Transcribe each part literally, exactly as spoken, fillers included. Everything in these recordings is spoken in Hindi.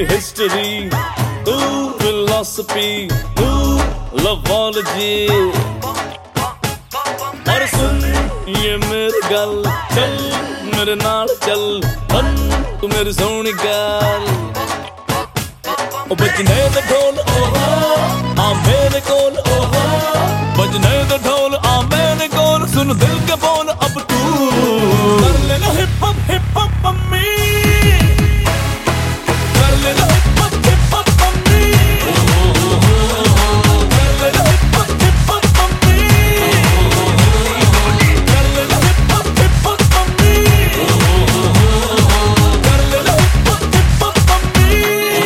मेरी हिस्ट्री, तू फिलॉसफी, तू लवॉलजी। और सुन ये मेरी गल, चल मेरे नाल चल, बन तू मेरी सोहनी गल। ओ बजने दे ढोल ओहो आ मेरे कोल, ओहो बजने दे ढोल आ मेरे कोल। सुन दिल के बोल अब तू कर लेना hip hop hip hop mummy, कर लेना hip hop hip hop mummy, कर लेना hip hop hip hop mummy, कर लेना hip hop hip hop mummy, कर लेना hip hop hip hop mummy.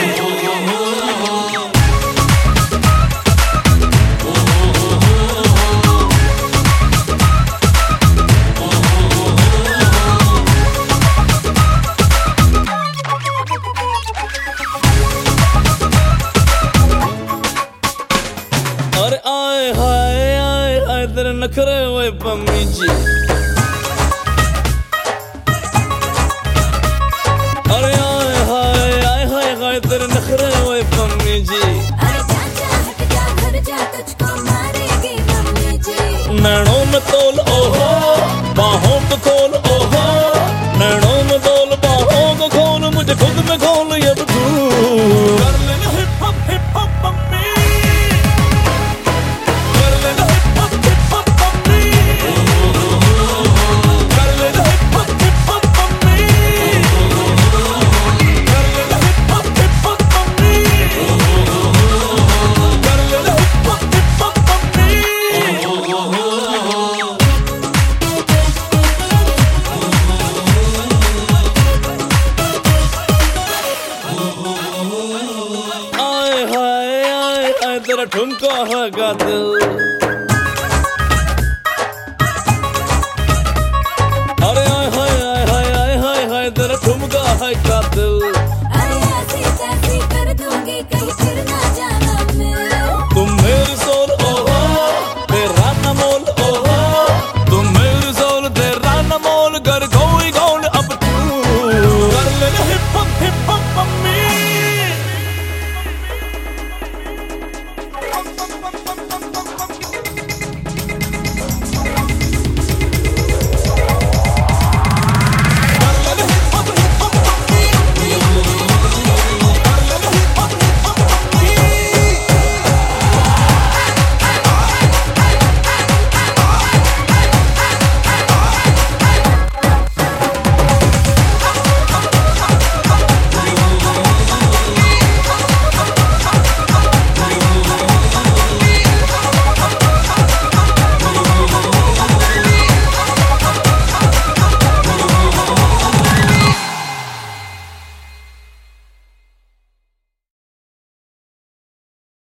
अरे आए हाय आए हाय तेरे नखरे हुए पम्मी जी, अरे आए हाय आए हाय हाय तेरे नखरे हुए पम्मी जी। अरे चाचा हट जा घर जा तुझको मारेगी मम्मी जी। नैनों में तोल ओहो बाहों को खोल, ओहो नैनों में तोल बाहों को खोल, मुझे खुद में खोल ये तू। कर लेना hip hop hip hop mummy, कर लेना hip hop hip hop mummy, कर लेना hip hop hip hop mummy, कर लेना hip hop hip hop mummy, कर लेना hip hop hip hop mummy. आए हाय आए हाय तेरा ठुमका है कातिल, अरे आए हाय आए हाय आए हाय हाय तेरा ठुमका है कातिल।